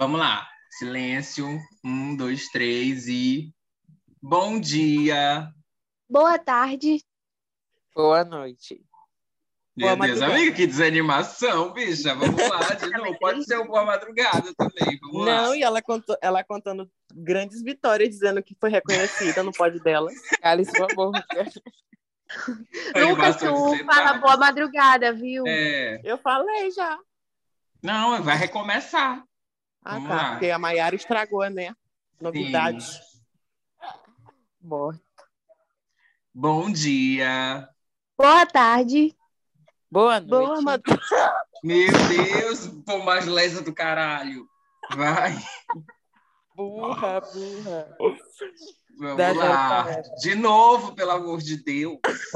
Vamos lá. Silêncio. 1, 2, 3 e... Bom dia. Boa tarde. Boa noite. Meu Boa Deus, madrugada. amiga, que desanimação, bicha. Vamos lá de novo. Pode ser uma boa madrugada também. Vamos lá. Não, e ela contando grandes vitórias, dizendo que foi reconhecida no pódio dela. Cale sua boca. Lucas, Animação de tu sentar. fala boa madrugada, viu? Eu falei já. Não, vai recomeçar. Ah, Vamos tá. lá. Porque a Maiara estragou, né? Novidade. Sim. Boa. Bom dia. Boa tarde. Boa noite. Boa madrugada. Meu Deus, pô, mais lesa do caralho. Vai. Burra. Vamos Dá lá. zero pra De novo, pelo amor de Deus.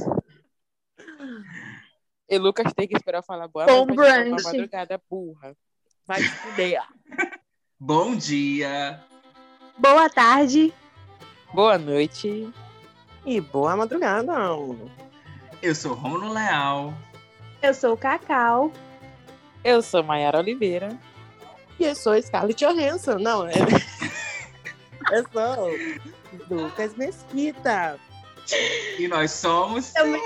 E Lucas tem que esperar eu falar boa Bom noite pra te brunch. boa madrugada, burra. Vai se fuder. Bom dia. Boa tarde. Boa noite. E boa madrugada. Eu sou Rômulo Leal. Eu sou o Cacau. Eu sou Maiara Oliveira. E eu sou Scarlett Johansson. Não, eu sou Lucas Mesquita. E nós somos... Também.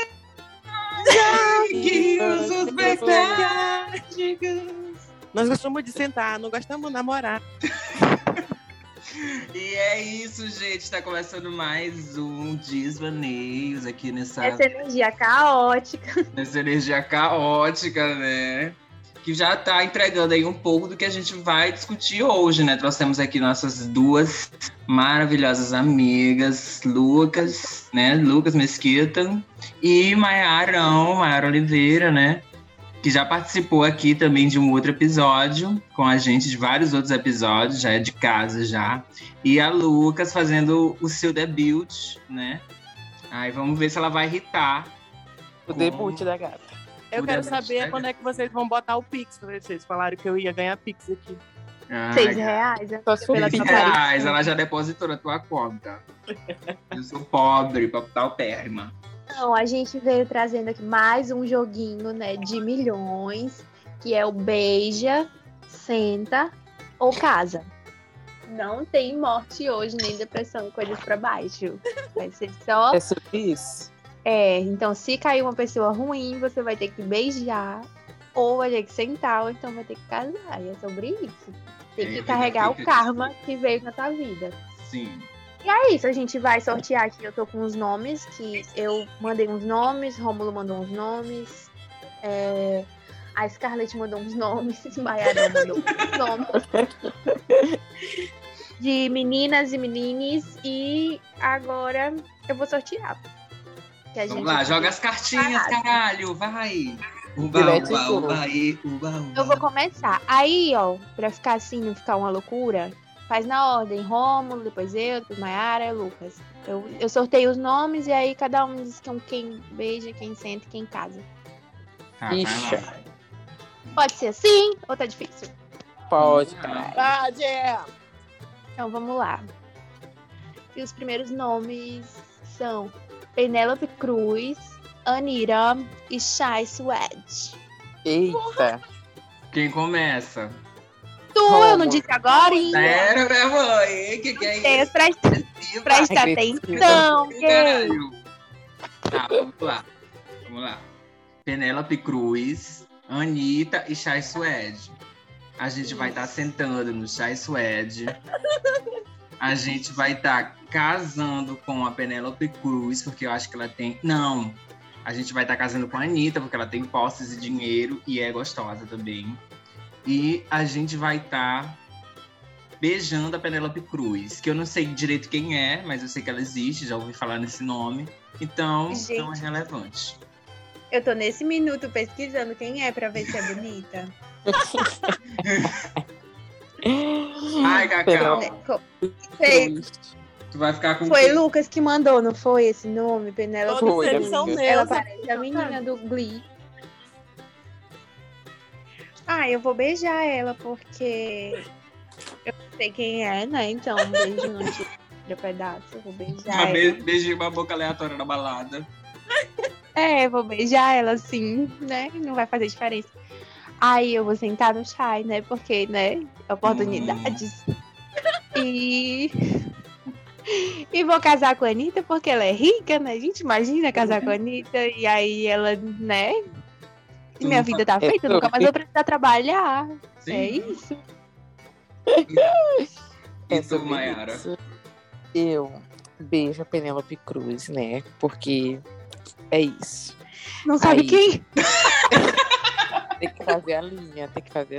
Amiguinhos, os becáticos. Nós gostamos de sentar, não gostamos de namorar. E é isso, gente. Está começando mais um Desvaneios aqui nessa Energia caótica. energia caótica, né? Que já tá entregando aí um pouco do que a gente vai discutir hoje, né? Trouxemos aqui nossas duas maravilhosas amigas, Lucas, né? Lucas Mesquita e Maiara Oliveira, né? Que já participou aqui também de um outro episódio com a gente, de vários outros episódios, já é de casa já. E a Lucas fazendo o seu debut, né? Aí vamos ver se ela vai irritar. O debut da gata. Eu O quero debate, saber né? quando é que vocês vão botar o Pix. Vocês falaram que eu ia ganhar Pix aqui. R$6, né? Só Pela subir. tua R$6, ela já depositou na tua conta. Eu sou pobre, paupérrima. Então, a gente veio trazendo aqui mais um joguinho, né, de milhões, que é o Beija, Senta ou Casa. Não tem morte hoje, nem depressão e coisas pra baixo. Vai ser só... É sobre isso. Então se cair uma pessoa ruim, você vai ter que beijar, ou vai ter que sentar, ou então vai ter que casar. E é sobre isso. Tem que carregar o karma que veio na tua vida. Sim. E é isso, a gente vai sortear aqui. Eu tô com os nomes, que eu mandei uns nomes, Rômulo mandou uns nomes, a Scarlett mandou uns nomes, Maiara mandou uns nomes. De meninas e menines, e agora eu vou sortear. Que a Vamos gente lá, joga as cartinhas, caralho, vai. Uba, Let's uba, go. uba, e, uba, uba. Eu vou começar. Aí, ó, pra ficar assim, não ficar uma loucura, faz na ordem. Rômulo, depois eu, depois Maiara e Lucas. Eu sorteio os nomes e aí cada um diz quem beija, quem senta e quem casa. Tá, vai Ixi. lá. Pode ser assim ou tá difícil? Pode, Não. caralho. Então vamos lá. E os primeiros nomes são Penélope Cruz, Anira e Shai Suede. Eita. Quem começa? Tu, eu não disse agora? Sério, né, mãe? Que é isso? Presta Ai, atenção, gay. Caralho. Tá, vamos lá. Vamos lá. Penélope Cruz, Anitta e Shai Suede. A gente vai estar sentando no Shai Suede. A gente vai estar casando com a Penélope Cruz, porque eu acho que ela tem... Não. A gente vai estar casando com a Anitta, porque ela tem posses e dinheiro e é gostosa também. E a gente vai estar beijando a Penélope Cruz, que eu não sei direito quem é, mas eu sei que ela existe, já ouvi falar nesse nome. Então, Gente. não é relevante. Eu tô nesse minuto pesquisando quem é pra ver se é bonita. Ai, Cacau, Sei. tu vai ficar com... Foi Lucas que mandou, não foi esse nome? Penélope Todos Foi, Cruz. eles são amiga. Ela meus. parece a menina do Glee. Eu vou beijar ela, porque eu não sei quem é, né? Então, um beijo não tira pedaço. Eu vou beijar ela. Beijinho, uma boca aleatória na balada. Vou beijar ela sim, né? Não vai fazer diferença. Aí eu vou sentar no chai, né? Porque, né? Oportunidades. E vou casar com a Anitta porque ela é rica, né? A gente imagina casar com a Anitta. E aí ela, né? Tu Minha nunca- vida tá feita, eu nunca mais vou precisar trabalhar. Sim. É isso. E tu, sobre Mayara? isso. Eu beijo a Penélope Cruz, né? Porque é isso. Não sabe Aí- quem? Tem que fazer a linha.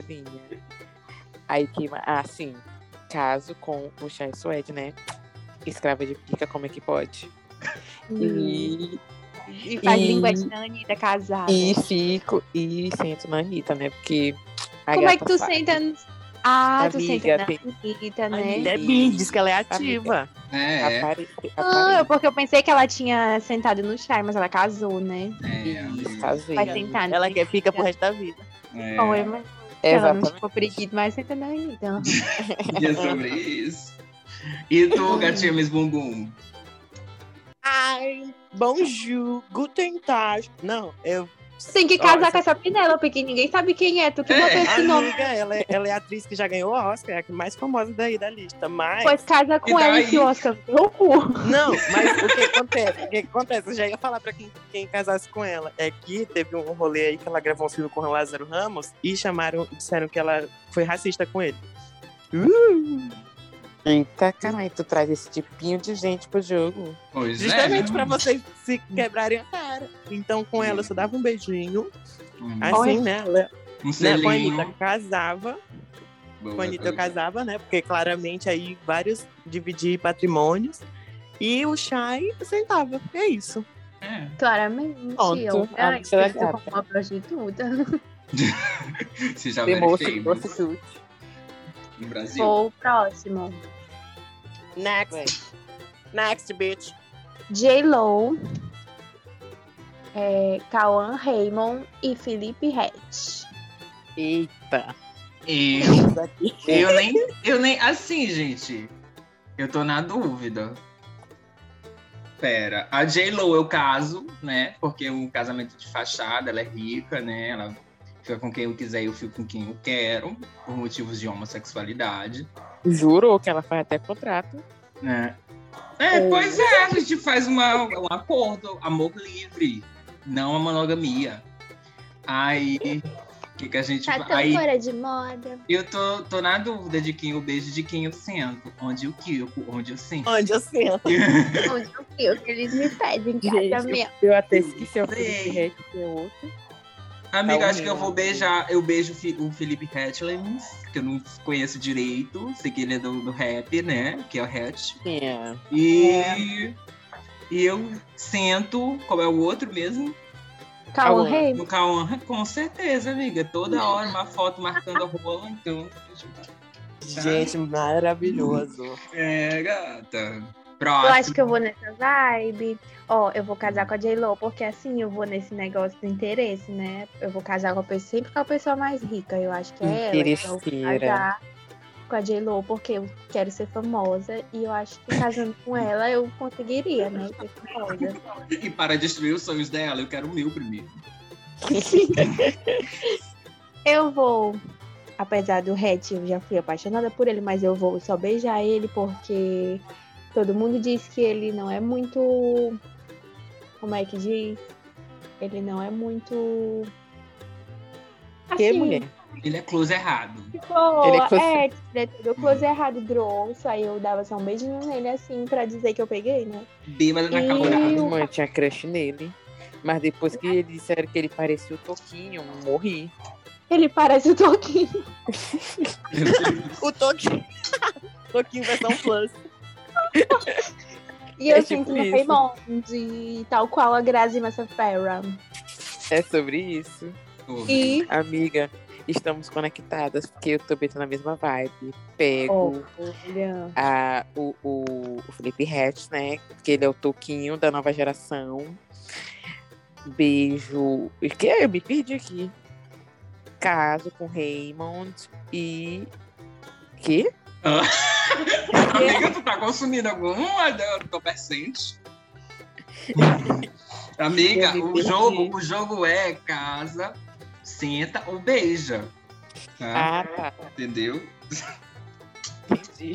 Aí que, sim, caso com o Chai Suede, né? Escrava de pica, como é que pode? E faz e- linguete na Anitta casada. e sento na Anitta, né? Porque a Como é gata que tu sabe. senta? Ah, tu Amiga, senta na tem- Anitta, né? Amiga. É bi, diz que ela é ativa. Porque eu pensei que ela tinha sentado no chai, mas ela casou, né? Casei. Vai sentar na Ela quer pica pro resto da vida. Foi, mas ela não Exatamente. ficou periquito, mas senta na Anitta. Aham. E é sobre isso. E tu, gatinha Miss Bumbum? Ai, bonjour, guten tag. Não, eu... Tem que casar essa- com essa Penélope, que ninguém sabe quem é. Tu que botou esse nome. Amiga, ela é a atriz que já ganhou o Oscar, é a mais famosa daí da lista, mas... Pois casa com E ela daí? esse Oscar. No cu. Não, mas o que acontece? Eu já ia falar pra quem casasse com ela. É que teve um rolê aí que ela gravou um filme com o Lázaro Ramos e disseram que ela foi racista com ele. Eita, caralho, tu traz esse tipinho de gente pro jogo. Pois Justamente é. pra vocês se quebrarem a cara. Então, com ela, eu só dava um beijinho. Assim, Olha. né? Um Né, com a selinho. Anitta casava. Boa, Com a Anitta eu coisa. casava, né? Porque claramente aí vários dividir patrimônios. E o Shai sentava. É isso. É. Claramente. Pronto, Eu a bicha da penso gata. como uma prostituta. Se já Demonstro verifiquei prostitute. no Brasil. Vou o próximo. Next. Next, bitch. J-Lo, Cauã Raymond e Felipe Rett. Eita. Eu nem. Assim, gente. Eu tô na dúvida. Pera. A J-Lo eu caso, né? Porque é um casamento de fachada, ela é rica, né? Ela fica com quem eu quiser e eu fico com quem eu quero, por motivos de homossexualidade. Jurou que ela faz até contrato. Né? Pois é, a gente faz um acordo, amor livre, não a monogamia. Aí, o que a gente Tá vai? tão Aí, fora de moda. eu tô na dúvida de quem eu beijo, de quem eu sento, onde eu quico, onde eu sinto. Onde eu sento. Onde eu fio, que eles me pedem casamento. Eu até esqueci o Sei. Felipe Rett, que é outro. Amiga, Tá acho que eu vou beijar, eu beijo o Felipe Hetlins, que eu não conheço direito, sei que ele é do rap, né, que é o Hatch. É. E eu sento, qual é o outro mesmo? Cauã Cauã. Raymond. No Cauã, com certeza, amiga. Toda hora uma foto marcando a rola, então. Gente, maravilhoso. É, gata. Eu Próximo. acho que eu vou nessa vibe. Ó, eu vou casar com a J-Lo, porque assim eu vou nesse negócio do interesse, né? Eu vou casar com a pessoa, sempre com a pessoa mais rica. Eu acho que é ela. Então eu vou Interesseira. casar com a J-Lo, porque eu quero ser famosa. E eu acho que casando com ela eu conseguiria, né? Ser famosa. E para destruir os sonhos dela, eu quero o meu primeiro. Eu vou, apesar do Hatch, eu já fui apaixonada por ele, mas eu vou só beijar ele porque todo mundo diz que ele não é muito. Como é que diz? Ele não é muito. Que Assim, mulher? Ele é close errado. boa. Ele é close- Ele é todo close errado, grosso. Aí eu dava só um beijinho nele assim pra dizer que eu peguei, né? Bêbada na E- calorada. Mãe, tinha crush nele. Mas depois que eles disseram que ele parecia o Toquinho, morri. Ele parece o Toquinho. O Toquinho. Toquinho versão plus. E eu É sinto tipo no isso. Raymond, tal qual a Grazi Massafera. É sobre isso. E. Amiga, estamos conectadas, porque eu também tô na mesma vibe. Pego Olha. o Felipe Rett, né? Que ele é o Toquinho da nova geração. Beijo. O que? Eu me perdi aqui. Caso com Raymond e. Que? Amiga, tu tá consumindo alguma entorpecente? Amiga, Eu me o jogo é casa, senta ou beija. Tá? Ah, tá. Entendeu? Entendi.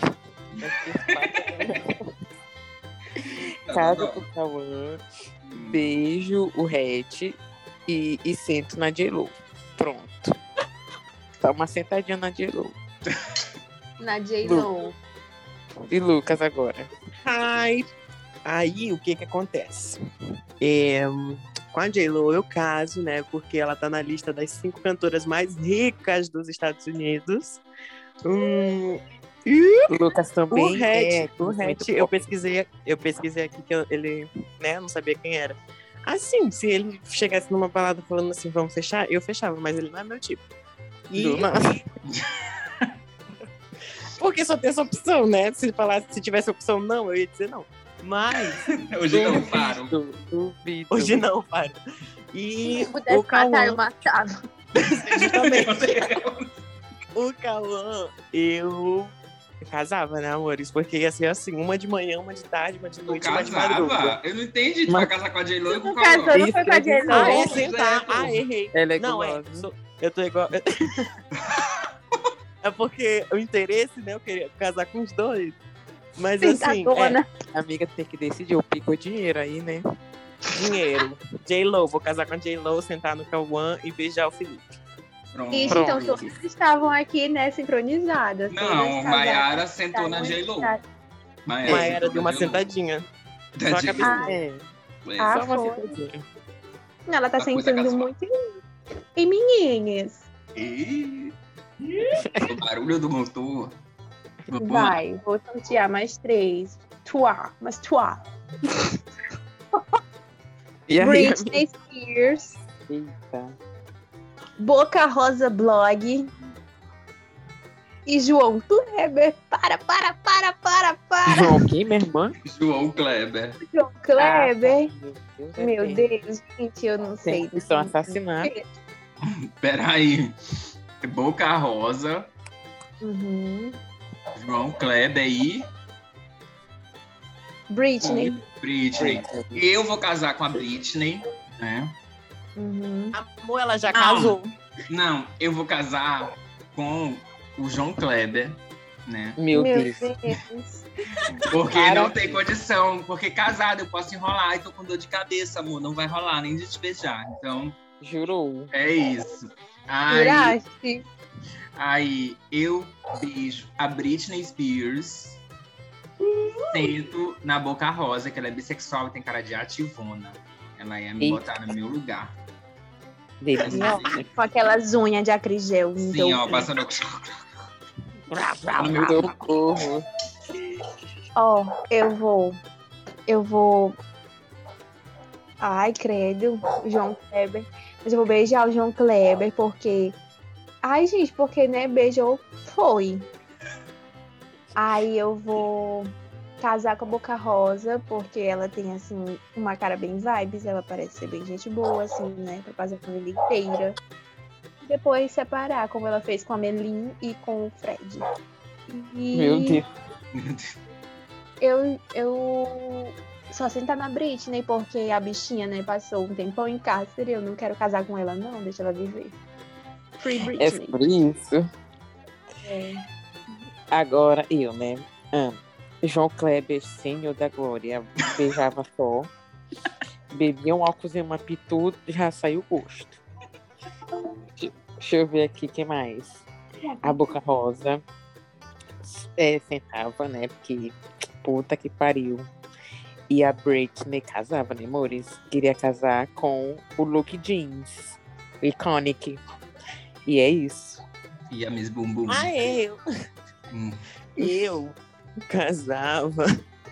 Caso com o Cauã, beijo o Red e sento na J-Lo. Pronto. Dá uma sentadinha na J-Lo. Na J-Lo. E Lucas agora. Ai, aí o que acontece? Com a J-Lo eu caso, né? Porque ela tá na lista das 5 cantoras mais ricas dos Estados Unidos. O Lucas também O Hatch, eu pesquisei aqui que ele, né, não sabia quem era. Assim, se ele chegasse numa balada falando assim, vamos fechar, eu fechava, mas ele não é meu tipo. Porque só tem essa opção, né? Se tivesse opção não, eu ia dizer não. Mas Hoje não paro. Duvido. hoje não, para. E Se pudesse o Cauã, matar, eu matava. o Cauã, eu casava, né, amores? Porque ia ser assim, uma de manhã, uma de tarde, uma de Tu noite, uma de madrugada. casava? Eu não entendi. Tu vai casar com a J-Lo e com o Não casou, Cauã. não foi com a J-Lo. Ah, é Não, sentar. Zé, Errei. Ela é Não, gulosa. eu tô igual. É porque o interesse, né? Eu queria casar com os dois. Mas assim, Sentadona. Amiga, tem que decidir. Eu pico o dinheiro aí, né? dinheiro. J-Lo, vou casar com a J-Lo, sentar no Cauã e beijar o Felipe. Pronto. Isso, Pronto. então todas estavam aqui, né, sincronizadas. Não, Todas Maiara casadas, sentou na J-Lo. Maiara deu uma sentadinha. Da Só a J-Lo. cabeça. É, Ah, só uma foi. sentadinha. Ela tá Uma coisa sentando casual. muito em meninas. Ih, o barulho do motor. Vamos lá. Vai, vou sortear mais 3. Mas tuá. E aí, Britney Spears, Eita. Boca Rosa Blog e João Kleber. Para. João quem, minha irmã? João Kleber. João Kleber. Meu Meu Deus. Deus, gente, eu não sei. Tem missão assassinar. Peraí. Boca Rosa, Uhum. João Kleber e Britney. Britney. Eu vou casar com a Britney, né? Uhum. Amor, ela já Não. casou. Não, eu vou casar com o João Kleber, né? Meu Deus. Porque Para. não tem condição. Porque casado eu posso enrolar e tô com dor de cabeça, amor. Não vai rolar nem de te beijar. Então, Jurou. é isso. Juraste? Aí eu beijo a Britney Spears. Sento na Boca Rosa, que ela é bissexual e tem cara de ativona. Ela ia me Eita. botar no meu lugar. Delícia. Com aquelas unhas de acrigel. Sim, ó, passando no meu Socorro. Ó, eu vou. Ai, credo, o João Kleber. Mas eu vou beijar o João Kleber, porque. Ai, gente, porque, né, beijou, foi. Aí eu vou casar com a Boca Rosa, porque ela tem, assim, uma cara bem vibes, ela parece ser bem gente boa, assim, né, pra fazer a família inteira. E depois separar, como ela fez com a Melin e com o Fred. E Meu Deus. eu só sentar na Britney, porque a bichinha, né, passou um tempão em cárcere, eu não quero casar com ela, não, deixa ela viver. Free É Britney. por isso. É. Agora eu, né? João Kleber, Senhor da Glória, beijava só. Bebia um álcoolzinho, uma pitu, já saiu o gosto. Deixa eu ver aqui, o que mais? A Boca Rosa sentava, né? Porque puta que pariu. E a Britney casava, né, amores? Queria casar com o Luke Jeans, Iconic. E é isso. E a Miss Bumbum. Eu casava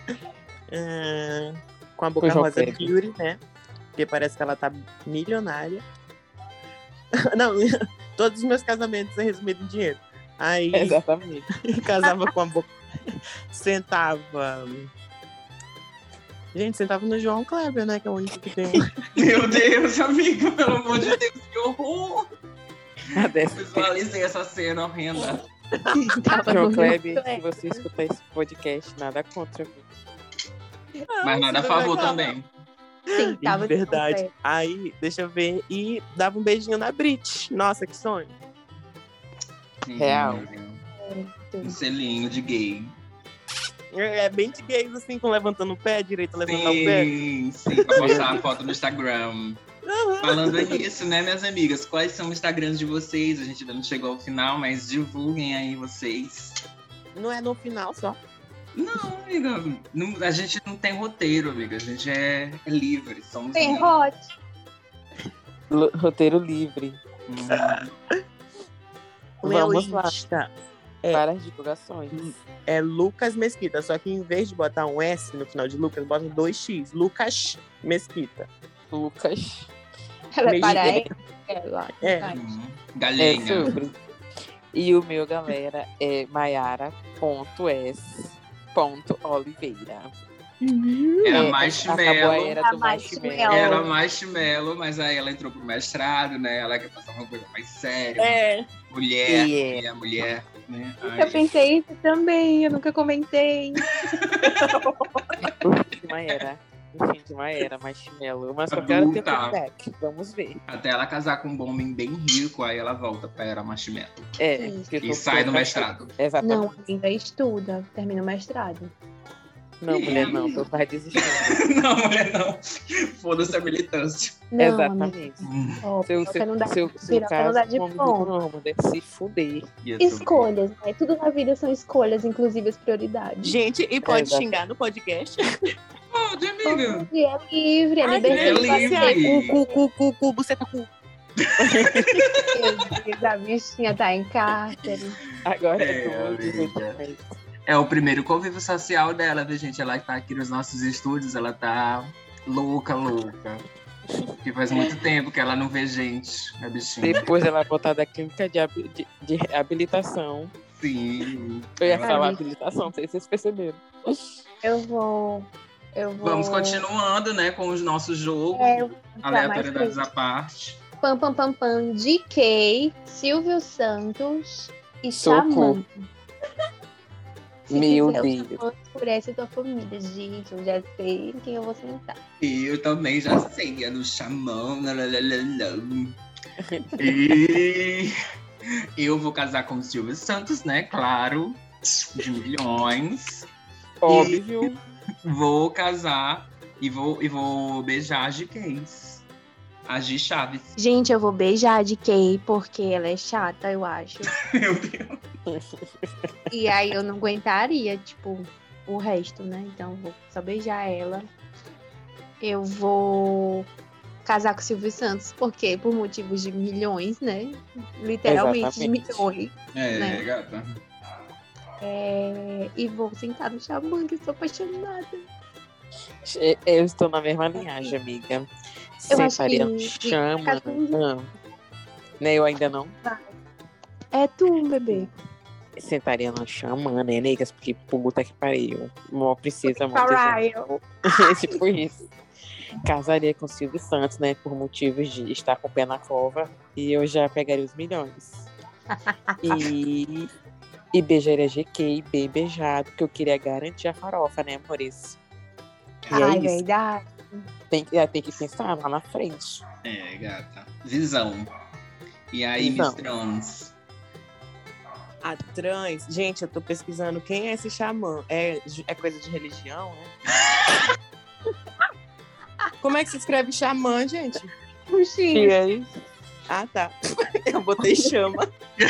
com a Boca João Rosa Kleber. Beauty, né? Porque parece que ela tá milionária. Não, todos os meus casamentos é resumido em dinheiro. Aí Exatamente. casava com a Boca. Sentava. Gente, sentava no João Kleber, né? Que é o único que tem. Meu Deus, amigo, pelo amor de Deus, que horror! A dessa. Visualizei essa cena horrenda. João Kleber, se você escutar esse podcast, nada contra. Mas nada a favor também. Sentava de Verdade. pé. Aí, deixa eu ver. E dava um beijinho na Brit. Nossa, que sonho. Sim, Real. Um selinho de gay. É bem de gays, assim, com levantando o pé, direito a levantar o pé. Sim, pra postar a foto no Instagram. Falando nisso, né, minhas amigas? Quais são os Instagrams de vocês? A gente ainda não chegou ao final, mas divulguem aí vocês. Não é no final só. Não, amiga. A gente não tem roteiro, amiga. A gente é livre. Somos Tem livres. hot. Roteiro livre. O meu Vamos lá. Insta É. Várias divulgações. é Lucas Mesquita. Só que em vez de botar um S no final de Lucas, bota 2X. Lucas Mesquita. Lucas. Ela é Meio paraense. Ela. É. Ai. É Galenha. sobre. E o meu, galera, é maiara.s.oliveira. Era Acabou a marshmallow. era do Marshmallow. marshmallow. Era marshmallow, mas aí ela entrou pro mestrado, né? Ela quer passar uma coisa mais séria. É. Mulher, mulher, né? Eu pensei isso também, eu nunca comentei. O fim de uma era marshmallow. Mas eu quero ter Adulta. comeback. Vamos ver. Até ela casar com um homem bem rico, aí ela volta pra era marshmallow. É. Isso. porque eu E tô sai do toda- mestrado. Exatamente. Não, ainda estuda, termina o mestrado. Não, mulher, não. Tô quase desistindo. Não, mulher, não. Foda-se a militância. Não, Exatamente. Ó, Seu, piroca não dá, seu piroca não dá caso, de como ponto. não, deve se fuder. Escolhas, né? Tudo na vida são escolhas, inclusive as prioridades. Gente, e pode Exato. xingar no podcast? Pode, amiga. E é livre, é Ai, liberdade. é livre. Cu, buceta, cu. A bichinha tá em cárcere. Agora É, é tudo amiga. exatamente. É o primeiro convívio social dela, viu, gente? Ela tá aqui nos nossos estúdios, ela tá louca. Porque faz muito tempo que ela não vê gente, a bichinha. Depois ela voltar da clínica de reabilitação. Sim. Eu ia Ela- falar habilitação, não sei se vocês perceberam. Eu vou. Vamos continuando, né, com os nossos jogos. Eu vou entrar mais Aleatoriedades três. à parte. Pam, pam, pam, pam. DK, Silvio Santos e Socorro. Xamã. Se Meu quiser, Deus. o Xamã escurece a tua família, gente. Eu já sei em quem eu vou sentar. Eu também já sei, é no Xamã. E eu vou casar com o Silvio Santos, né? Claro. De milhões. Óbvio. Vou casar e vou beijar a GKs. A G Chaves. Gente, eu vou beijar a DK porque ela é chata, eu acho. Meu Deus. E aí eu não aguentaria, tipo, o resto, né? Então eu vou só beijar ela. Eu vou casar com o Silvio Santos, porque por motivos de milhões, né? Literalmente de Exatamente. milhões. É, Né? gata. E vou sentar no Xamã, que eu sou apaixonada. Eu estou na mesma linhagem, amiga. Eu acho Sentaria no que- chama. Né, eu ainda não. É tu, bebê. Sentaria no chama, né, negas? Porque puta que pariu. Mó princesa, mó Caralho. tipo isso. Casaria com o Silvio Santos, né? Por motivos de estar com o pé na cova. E eu já pegaria os milhões. E beijaria GK, bem beijado, porque eu queria garantir a farofa, né, amores? E Ai, é isso. verdade. Tem que pensar lá na frente. É, gata. Visão. E aí, Visão. Miss Trans? A trans, gente, eu tô pesquisando quem é esse xamã. É coisa de religião, né? Como é que se escreve xamã, gente? Puxinho. E aí? Ah, tá. Eu botei chama.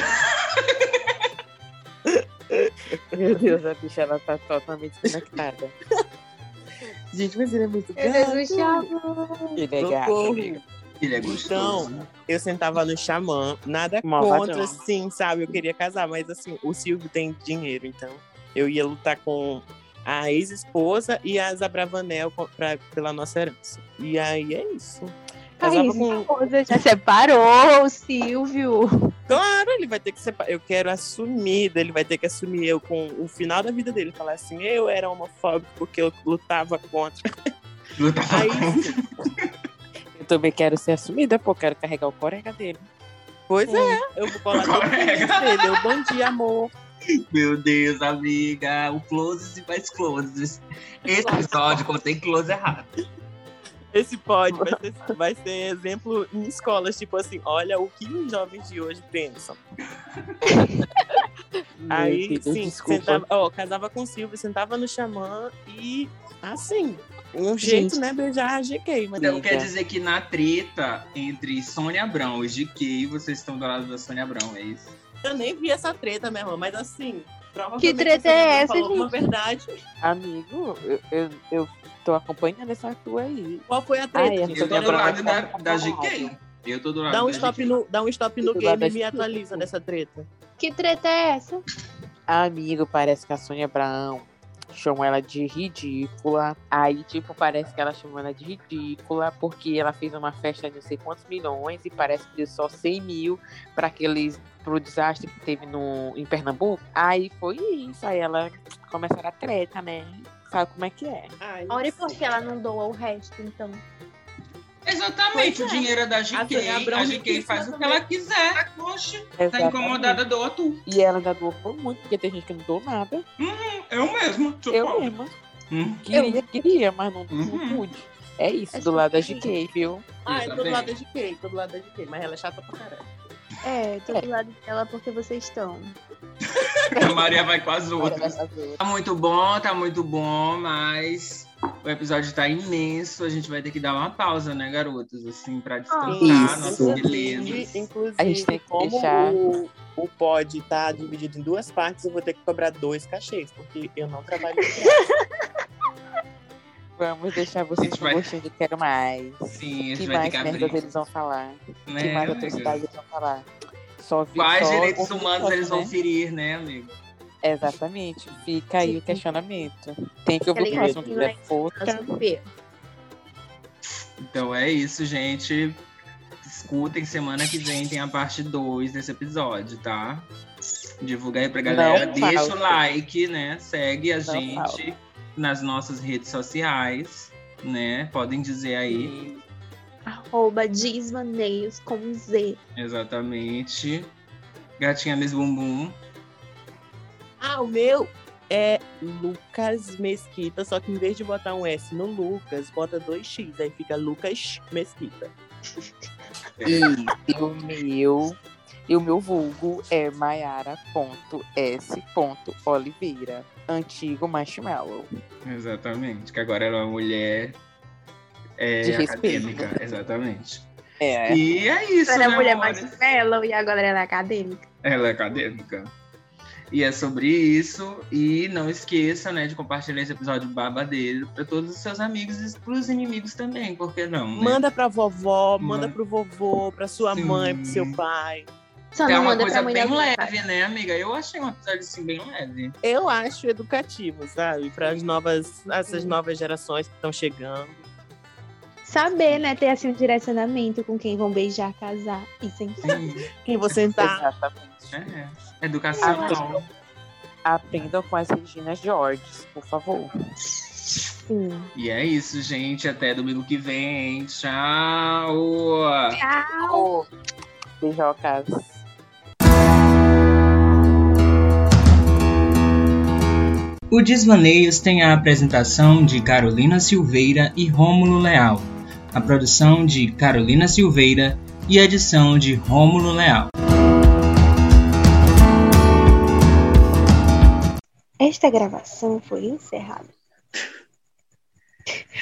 Meu Deus, a bicha, ela tá totalmente desconectada. Gente, mas ele é muito Meu Deus, gato. o Xamã. Ele é gato, Socorro. amiga. Ele é gostoso. Então, eu sentava no xamã, nada Malvadão. contra, sim, sabe? Eu queria casar, mas assim, o Silvio tem dinheiro, então eu ia lutar com a ex-esposa e a Zabravanel pela nossa herança. E aí é isso. Casava Aí, com... esposa já separou o Silvio. Claro, ele vai ter que separar. Eu quero assumir, ele vai ter que assumir eu com o final da vida dele. Falar assim, eu era homofóbico porque eu lutava contra. Lutava Aí, Eu também quero ser assumida, pô, quero carregar o colega dele. pois é, eu vou colar todo Colega. dele. Eu bom dia, amor. Meu Deus, amiga. O closes e mais closes. Esse episódio contém close errado. Esse vai ser exemplo em escolas, tipo assim, olha o que os jovens de hoje pensam. Aí, Deus, sim, desculpa. casava com Silvio, sentava no xamã e, assim, um jeito, Gente. né, beijar a GK. Mas Então Amiga. quer dizer que na treta entre Sônia Abrão e GK, vocês estão do lado da Sônia Abrão, é isso? eu nem vi essa treta, minha irmã, mas assim, provavelmente Que treta a Sônia é Abrão essa, falou uma gente? verdade. Amigo, eu tô acompanhando essa tua aí. Qual foi a Ai, treta? essa gente? Eu tô Sônia do Abrão lado vai da ficar GK. Eu tô do lado Dá um da stop GK. no Do lado game da e me GK. atualiza nessa treta. Que treta é essa? Amigo, parece que a Sônia Abrão chamou ela de ridícula. Aí, tipo, parece que ela chamou ela de ridícula porque ela fez uma festa de não sei quantos milhões e parece que deu só 100 mil pro desastre que teve em Pernambuco. Aí foi isso. Aí ela começaram a treta, né? Sabe como é que é? Ai, Olha por que ela não doa o resto, então. Exatamente, Pois é. o dinheiro é da A Sônia GK. Abrão A GK riquíssima faz o que também. ela quiser. Oxe, tá Exatamente. incomodada, doa tu. E ela ainda doou por muito, porque tem gente que não doou nada. Eu mesmo. sou Eu pobre. mesma. Hum. Queria, mas não Uhum. pude. É isso, É do lado da só GK, viu? Ai, Tá tô do bem. lado da GK, tô do lado da GK, mas ela é chata pra caralho. Tô do lado dela porque vocês estão. A Maria vai com as outras. Tá muito bom, mas o episódio tá imenso. A gente vai ter que dar uma pausa, né, garotos? Assim, pra descansar Isso. nossas belezas. Inclusive, A gente tem que como deixar- o pod tá dividido em 2 partes, eu vou ter que cobrar 2 cachês, porque eu não trabalho de graça. Vamos deixar vocês gente com vai- gostinho de quero mais. Sim, a Que gente vai mais ter que merdas abrir. eles vão falar? Que Né, mais amiga? atrocidades eles vão falar? Só Quais só direitos o humanos eles vão né? ferir, né, amigo? Exatamente. Fica aí o questionamento. Tem que ouvir o Aquele próximo, que gritinho é foca. Nossa, Fê. Então é isso, gente. Escutem, semana que vem tem a parte 2 desse episódio, tá? Divulga aí pra galera. Não Deixa falta. o like, né? Segue a Não gente falta. nas nossas redes sociais, né? Podem dizer aí. @desmaneios com Z. Exatamente. Gatinha Miss Bumbum. Ah, o meu é Lucas Mesquita, só que em vez de botar um S no Lucas, bota 2X, aí fica Lucas Mesquita. E o meu vulgo é Maiara.s.oliveira, antigo marshmallow. Exatamente. Que agora ela é uma mulher De respeito. acadêmica. Exatamente. É. E é isso, Ela é né, mulher amores? mais mellow e agora ela é acadêmica. Ela é acadêmica. E é sobre isso. E não esqueça, né, de compartilhar esse episódio babadeiro para todos os seus amigos e para os inimigos também, por que não? Né? Manda pra vovó, Manda. manda pro vovô, pra sua Sim. mãe, pro seu pai. Só É não uma manda coisa pra mãe bem da minha leve, né, amiga? Eu achei um episódio assim bem leve. Eu acho educativo, sabe? Para essas novas gerações que estão chegando. Saber, né? Ter assim um direcionamento com quem vão beijar, casar e sentar. Sim. Quem você tá? Exatamente. Educação. Aprendam com as Reginas George, por favor. Sim. E é isso, gente. Até domingo que vem. Tchau! Tchau. Beijocas. O Desvaneios tem a apresentação de Carolina Silveira e Rômulo Leal. A produção de Carolina Silveira e a edição de Rômulo Leal. Esta gravação foi encerrada.